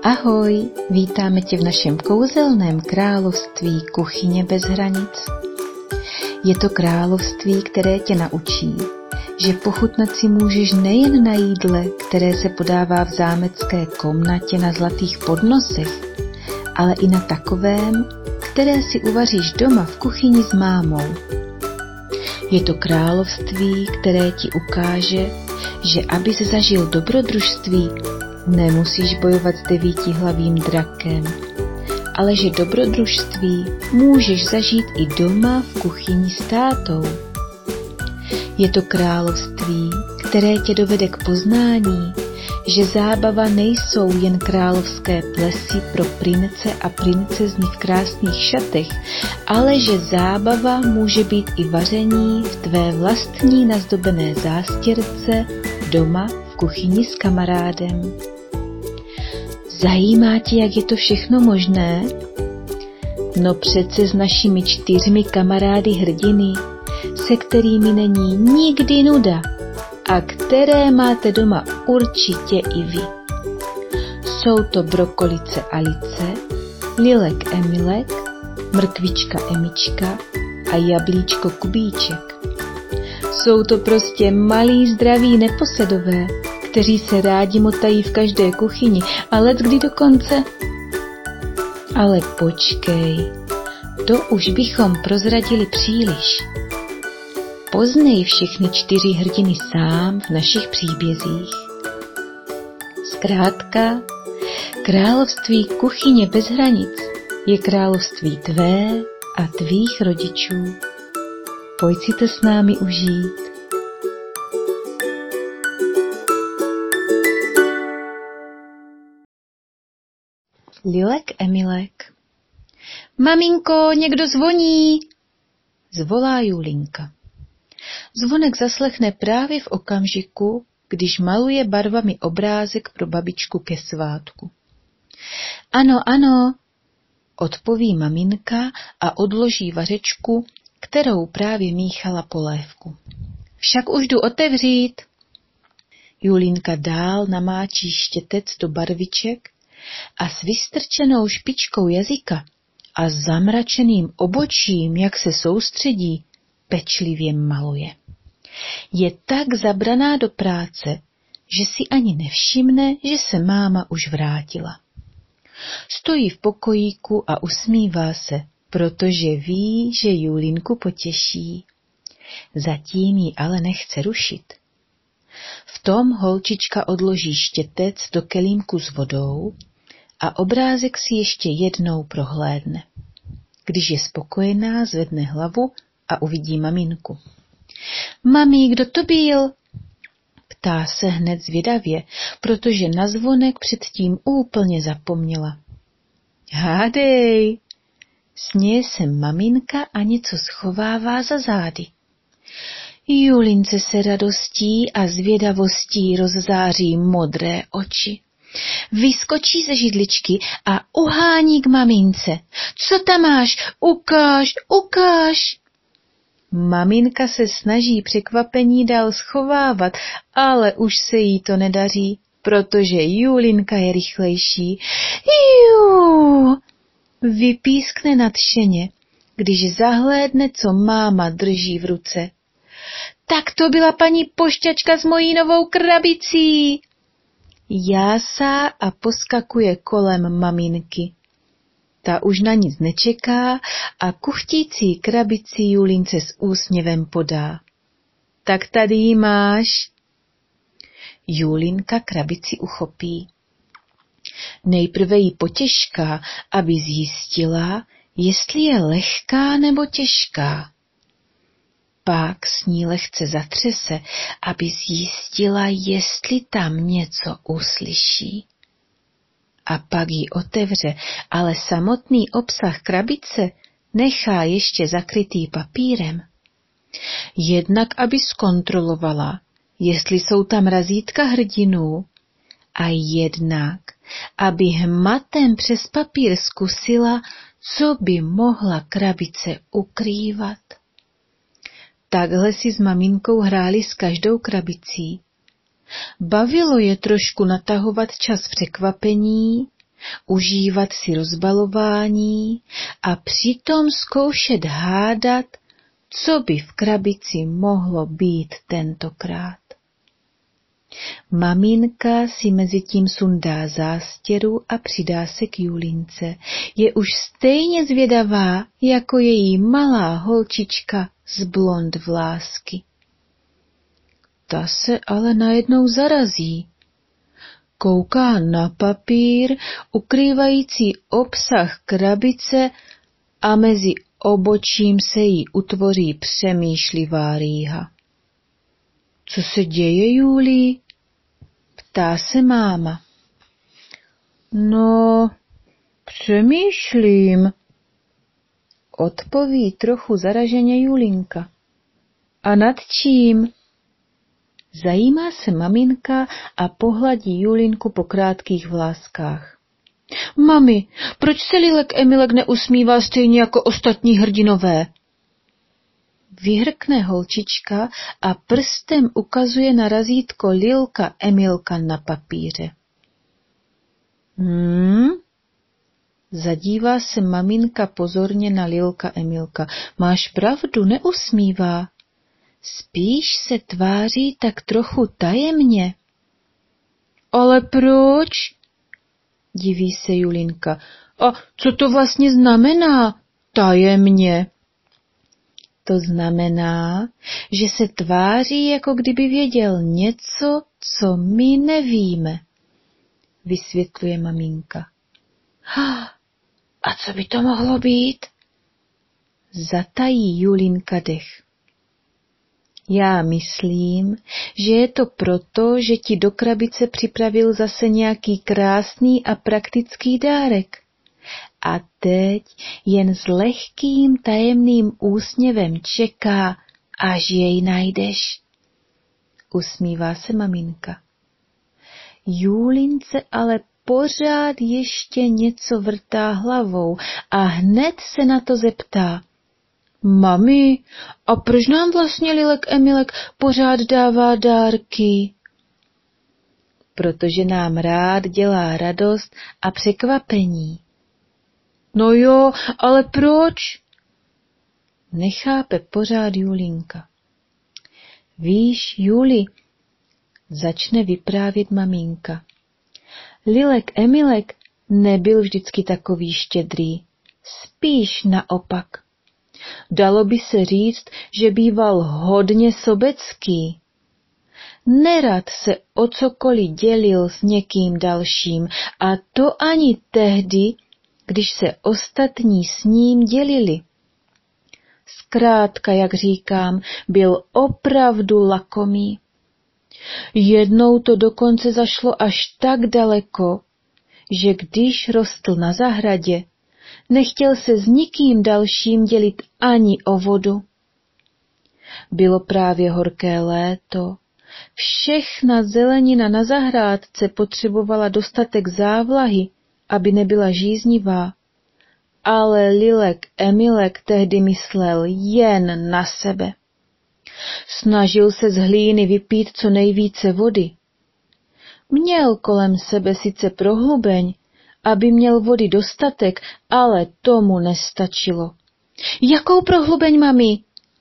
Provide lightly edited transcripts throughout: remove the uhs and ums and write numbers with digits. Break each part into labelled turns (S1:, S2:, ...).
S1: Ahoj, vítáme tě v našem kouzelném království kuchyně bez hranic. Je to království, které tě naučí, že pochutnat si můžeš nejen na jídle, které se podává v zámecké komnatě na zlatých podnosech, ale i na takovém, které si uvaříš doma v kuchyni s mámou. Je to království, které ti ukáže, že abys zažil dobrodružství, nemusíš bojovat s 9hlavým drakem, ale že dobrodružství můžeš zažít i doma v kuchyni s tátou. Je to království, které tě dovede k poznání, že zábava nejsou jen královské plesy pro prince a princezny v krásných šatech, ale že zábava může být i vaření v tvé vlastní nazdobené zástěrce doma v kuchyni s kamarádem. Zajímá tě, jak je to všechno možné? No přece s našimi 4 kamarády hrdiny, se kterými není nikdy nuda a které máte doma určitě i vy. Jsou to brokolice Alice, Lilek Emilek, mrkvička Emička a jablíčko Kubíček. Jsou to prostě malí zdraví neposedové, kteří se rádi motají v každé kuchyni a leckdy dokonce. Ale počkej, to už bychom prozradili příliš. Poznej všechny 4 hrdiny sám v našich příbězích. Zkrátka, království kuchyně bez hranic je království tvé a tvých rodičů. Pojď si to s námi užít. Lilek Emilek. Maminko, někdo zvoní, zvolá Julinka. Zvonek zaslechne právě v okamžiku, když maluje barvami obrázek pro babičku ke svátku. Ano, ano, odpoví maminka a odloží vařečku, kterou právě míchala polévku. Však už jdu otevřít. Julinka dál namáčí štětec do barviček a s vystrčenou špičkou jazyka a zamračeným obočím, jak se soustředí, pečlivě maluje. Je tak zabraná do práce, že si ani nevšimne, že se máma už vrátila. Stojí v pokojíku a usmívá se, protože ví, že Julinku potěší. Zatím ji ale nechce rušit. V tom holčička odloží štětec do kelímku s vodou a obrázek si ještě jednou prohlédne. Když je spokojená, zvedne hlavu a uvidí maminku. Mami, kdo to byl? Ptá se hned zvědavě, protože na zvonek předtím úplně zapomněla. Hádej, směje se maminka a něco schovává za zády. Julince se radostí a zvědavostí rozzáří modré oči. Vyskočí ze židličky a uhání k mamince. Co tam máš? Ukáž, ukáž! Maminka se snaží překvapení dál schovávat, ale už se jí to nedaří, protože Julinka je rychlejší. Jú! Vypískne nadšeně, když zahlédne, co máma drží v ruce. Tak to byla paní pošťačka s mojí novou krabicí. Jásá a poskakuje kolem maminky. Ta už na nic nečeká a kuchtící krabici Julince s úsměvem podá. Tak tady ji máš. Julinka krabici uchopí. Nejprve ji potěžká, aby zjistila, jestli je lehká nebo těžká. Pak s ní lehce zatřese, aby zjistila, jestli tam něco uslyší. A pak ji otevře, ale samotný obsah krabice nechá ještě zakrytý papírem. Jednak, aby zkontrolovala, jestli jsou tam razítka hrdinů, a jednak, aby hmatem přes papír zkusila, co by mohla krabice ukrývat. Takhle si s maminkou hráli s každou krabicí. Bavilo je trošku natahovat čas překvapení užívat si rozbalování a přitom zkoušet hádat, co by v krabici mohlo být tentokrát. Maminka si mezitím sundá zástěru a přidá se k Julince. Je už stejně zvědavá, jako její malá holčička z blond vlásky. Ta se ale najednou zarazí. Kouká na papír, ukrývající obsah krabice a mezi obočím se jí utvoří přemýšlivá rýha. Co se děje, Julii? Ptá se máma. No, přemýšlím, odpoví trochu zaraženě Julinka. A nad čím? Zajímá se maminka a pohladí Julinku po krátkých vláskách. Mami, proč se Lilek Emilek neusmívá stejně jako ostatní hrdinové? Vyhrkne holčička a prstem ukazuje na razítko Lilka Emilka na papíře. Zadívá se maminka pozorně na Lilka Emilka. Máš pravdu, neusmívá. Spíš se tváří tak trochu tajemně. Ale proč? Diví se Julinka. A co to vlastně znamená tajemně? To znamená, že se tváří, jako kdyby věděl něco, co my nevíme, vysvětluje maminka. A co by to mohlo být? Zatají Julinka dech. Já myslím, že je to proto, že ti do krabice připravil zase nějaký krásný a praktický dárek. A teď jen s lehkým tajemným úsměvem čeká, až jej najdeš. Usmívá se maminka. Julince ale pořád ještě něco vrtá hlavou a hned se na to zeptá. Mami, a proč nám vlastně Lilek Emilek pořád dává dárky? Protože nám rád dělá radost a překvapení. No jo, ale proč? Nechápe pořád Julinka. Víš, Juli, začne vyprávět maminka. Lilek Emilek nebyl vždycky takový štědrý, spíš naopak. Dalo by se říct, že býval hodně sobecký. Nerad se o cokoliv dělil s někým dalším, a to ani tehdy, když se ostatní s ním dělili. Zkrátka, jak říkám, byl opravdu lakomý. Jednou to dokonce zašlo až tak daleko, že když rostl na zahradě, nechtěl se s nikým dalším dělit ani o vodu. Bylo právě horké léto, všechna zelenina na zahrádce potřebovala dostatek závlahy, aby nebyla žíznivá, ale Lilek Emilek tehdy myslel jen na sebe. Snažil se z hlíny vypít co nejvíce vody. Měl kolem sebe sice prohlubeň, aby měl vody dostatek, ale tomu nestačilo. Jakou prohlubeň, mami?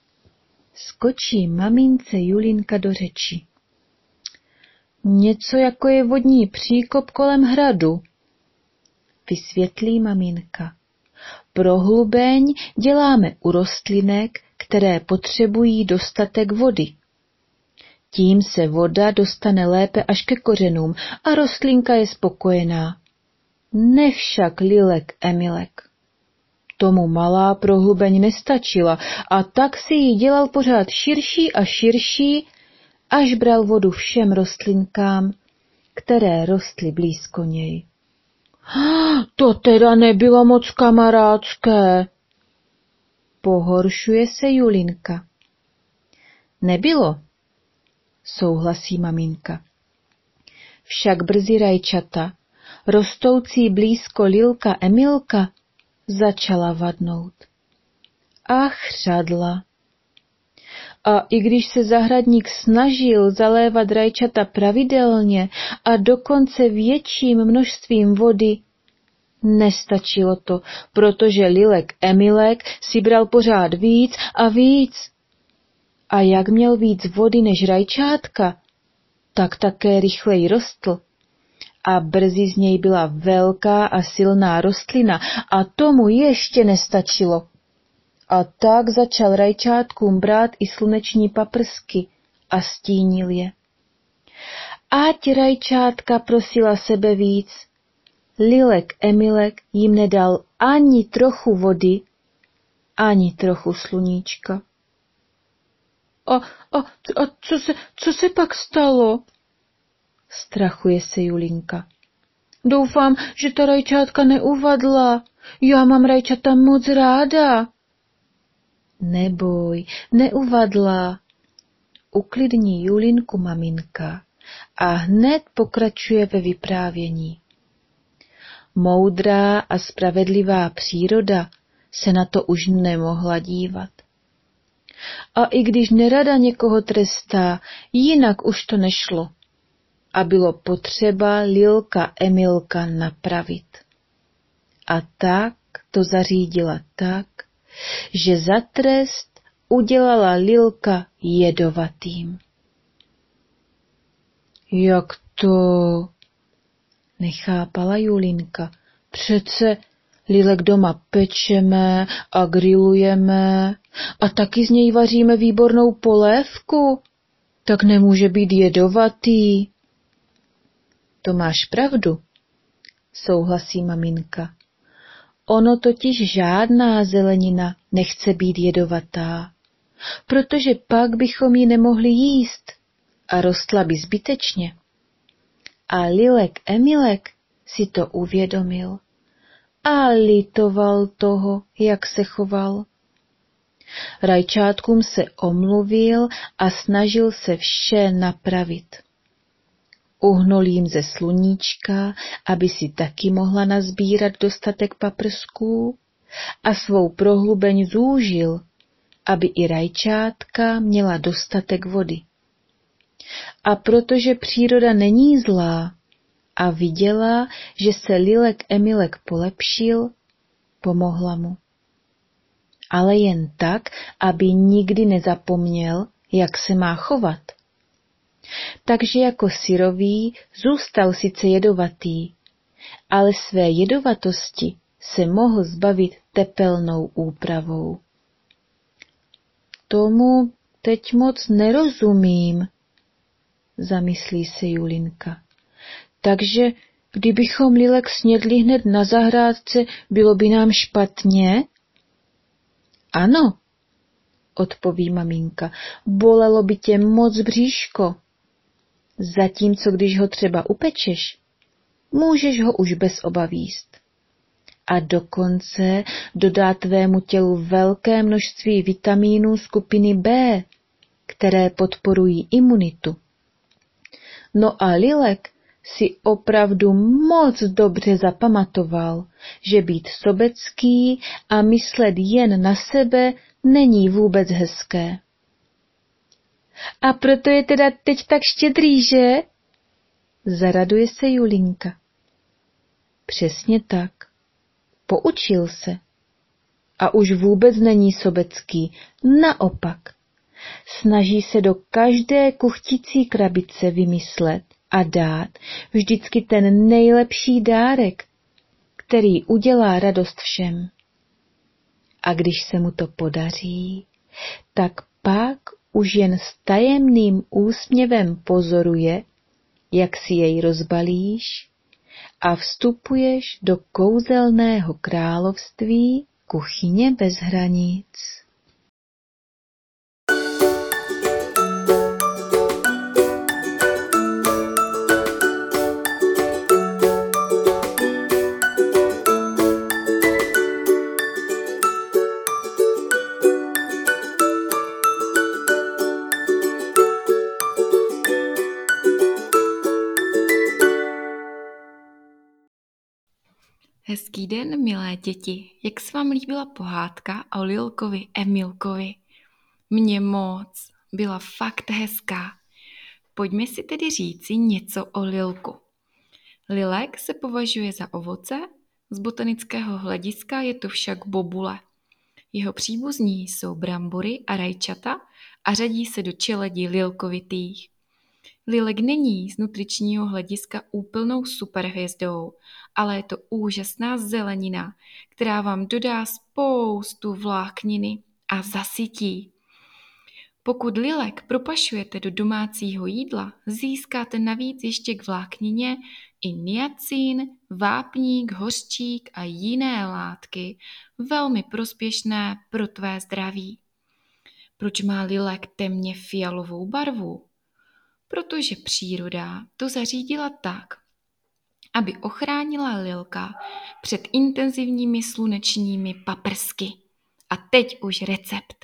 S1: Skočí mamince Julinka do řeči. Něco jako je vodní příkop kolem hradu, vysvětlí maminka. Prohlubeň děláme u rostlinek, které potřebují dostatek vody. Tím se voda dostane lépe až ke kořenům a rostlinka je spokojená. Ne však Lilek Emilek. Tomu malá prohlubeň nestačila a tak si ji dělal pořád širší a širší, až bral vodu všem rostlinkám, které rostly blízko něj. To teda nebylo moc kamarádské. Pohoršuje se Julinka. Nebylo, souhlasí maminka. Však brzy rajčata, rostoucí blízko Lilka Emilka, začala vadnout. A chřadla. A i když se zahradník snažil zalévat rajčata pravidelně a dokonce větším množstvím vody, Nestačilo to, protože Lilek Emilek si bral pořád víc a víc. A jak měl víc vody než rajčátka, tak také rychleji rostl. A brzy z něj byla velká a silná rostlina a tomu ještě nestačilo. A tak začal rajčátkům brát i sluneční paprsky a stínil je. Ať rajčátka prosila sebe víc, Lilek Emilek jim nedal ani trochu vody, ani trochu sluníčka. A co se pak stalo? Strachuje se Julinka. Doufám, že ta rajčátka neuvadla. Já mám rajčata moc ráda. Neboj, neuvadla. Uklidní Julinku maminka a hned pokračuje ve vyprávění. Moudrá a spravedlivá příroda se na to už nemohla dívat. A i když nerada někoho trestá, jinak už to nešlo. A bylo potřeba Lilka Emilka napravit. A tak to zařídila tak, že za trest udělala Lilka jedovatým. Jak to? Nechápala Julinka. Přece Lilek doma pečeme a grillujeme a taky z něj vaříme výbornou polévku. Tak nemůže být jedovatý. To máš pravdu, souhlasí maminka. Ono totiž žádná zelenina nechce být jedovatá, protože pak bychom ji nemohli jíst a rostla by zbytečně. A Lilek Emilek si to uvědomil a litoval toho, jak se choval. Rajčátkům se omluvil a snažil se vše napravit. Uhnul jim ze sluníčka, aby si taky mohla nazbírat dostatek paprsků a svou prohlubeň zúžil, aby i rajčátka měla dostatek vody. A protože příroda není zlá a viděla, že se Lilek Emilek polepšil, pomohla mu. Ale jen tak, aby nikdy nezapomněl, jak se má chovat. Takže jako syrový zůstal sice jedovatý, ale své jedovatosti se mohl zbavit tepelnou úpravou. Tomu teď moc nerozumím, zamyslí se Julinka. Takže kdybychom Lilek snědli hned na zahrádce, bylo by nám špatně? Ano, odpoví maminka, bolelo by tě moc bříško. Zatímco když ho třeba upečeš, můžeš ho už bez obav jíst. A dokonce dodá tvému tělu velké množství vitamínů skupiny B, které podporují imunitu. No a Lilek si opravdu moc dobře zapamatoval, že být sobecký a myslet jen na sebe není vůbec hezké. A proto je teda teď tak štědrý, že? Zaraduje se Julinka. Přesně tak. Poučil se. A už vůbec není sobecký. Naopak. Snaží se do každé kuchticí krabice vymyslet a dát vždycky ten nejlepší dárek, který udělá radost všem. A když se mu to podaří, tak pak už jen s tajemným úsměvem pozoruje, jak si jej rozbalíš a vstupuješ do kouzelného království kuchyně bez hranic.
S2: Hezký den, milé děti. Jak se vám líbila pohádka o Lilkovi Emilkovi? Mně moc. Byla fakt hezká. Pojďme si tedy říci něco o Lilku. Lilek se považuje za ovoce, Z botanického hlediska je to však bobule. Jeho příbuzní jsou brambory a rajčata a řadí se do čeledi lilkovitých. Lilek není z nutričního hlediska úplnou superhvězdou, ale je to úžasná zelenina, která vám dodá spoustu vlákniny a zasytí. Pokud lilek propašujete do domácího jídla, získáte navíc ještě k vláknině i niacin, vápník, hořčík a jiné látky, velmi prospěšné pro tvé zdraví. Proč má lilek temně fialovou barvu? Protože příroda to zařídila tak, aby ochránila lilka před intenzivními slunečními paprsky. A teď už recept.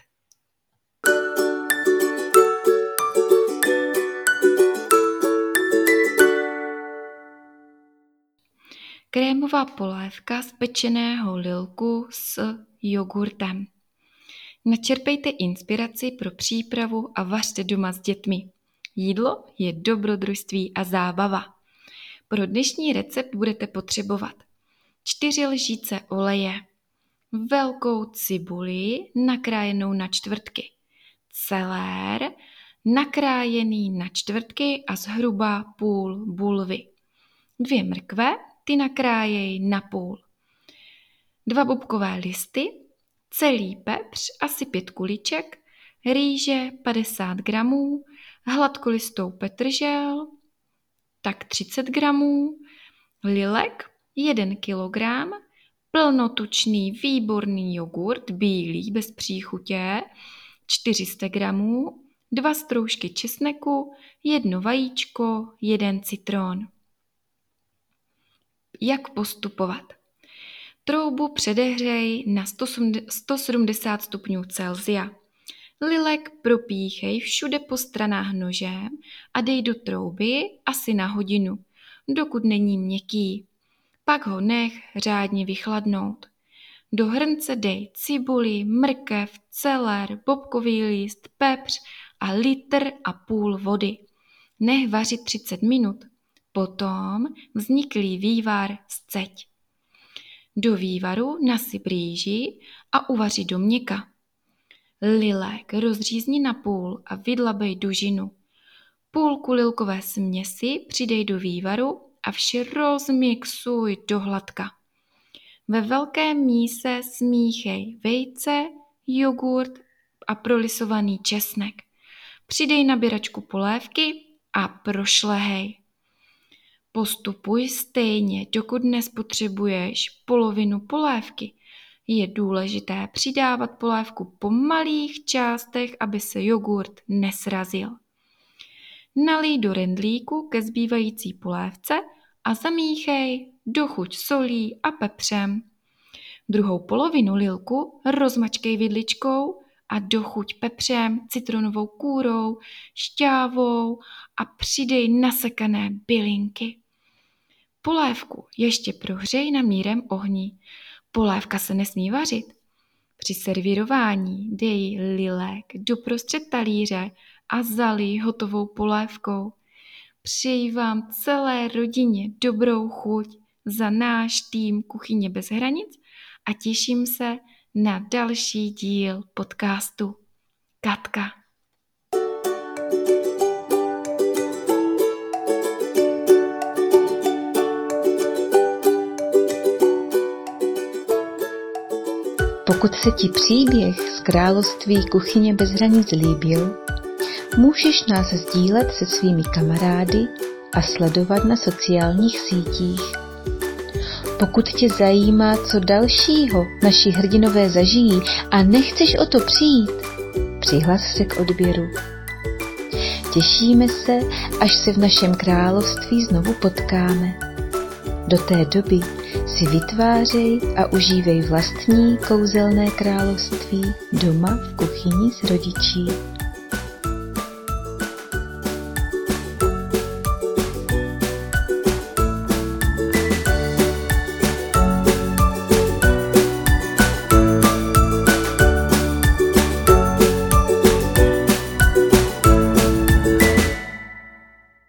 S2: Krémová polévka z pečeného lilku s jogurtem. Načerpejte inspiraci pro přípravu a vařte doma s dětmi. Jídlo je dobrodružství a zábava. Pro dnešní recept budete potřebovat 4 lžíce oleje, velkou cibuli nakrájenou na čtvrtky, celér nakrájený na čtvrtky a zhruba půl bulvy, 2 mrkve, ty nakrájej na půl, 2 bobkové listy, celý pepř, asi 5 kuliček, rýže 50 gramů, hladkolistou petržel, tak 30 gramů, lilek 1 kilogram, plnotučný výborný jogurt, bílý bez příchutě, 400 gramů, 2 stroužky česneku, 1 vajíčko, 1 citron. Jak postupovat? Troubu předehřej na 170 stupňů Celsia. Lilek propíchej všude po stranách nožem a dej do trouby asi na hodinu, dokud není měkký. Pak ho nech řádně vychladnout. Do hrnce dej cibuli, mrkev, celer, bobkový list, pepř a 1,5 litru vody. Nech vařit 30 minut. Potom vzniklý vývar sceď. Do vývaru nasyp rýži a uvaři do měka. Lilek rozřízni na půl a vydlabej dužinu. Půlku lilkové směsi přidej do vývaru a vše rozmixuj do hladka. Ve velkém míse smíchej vejce, jogurt a prolisovaný česnek. Přidej nabíračku polévky a prošlehej. Postupuj stejně, dokud nespotřebuješ polovinu polévky. Je důležité přidávat polévku po malých částech, aby se jogurt nesrazil. Nalij do rendlíku ke zbývající polévce a zamíchej do chuť solí a pepřem. Druhou polovinu lilku rozmačkej vidličkou a do chuť pepřem, citronovou kůrou, šťávou a přidej nasekané bylinky. Polévku ještě prohřej na mírném ohni. Polévka se nesmí vařit. Při servírování dej lilek doprostřed talíře a zalij hotovou polévkou. Přeji vám celé rodině dobrou chuť za náš tým Kuchyně bez hranic a těším se na další díl podcastu. Katka.
S1: Pokud se ti příběh z království Kuchyně bez hranic líbil, můžeš nás sdílet se svými kamarády a sledovat na sociálních sítích. Pokud tě zajímá, co dalšího naši hrdinové zažijí a nechceš o to přijít, přihlas se k odběru. Těšíme se, až se v našem království znovu potkáme. Do té doby si vytvářej a užívej vlastní kouzelné království doma v kuchyni s rodiči.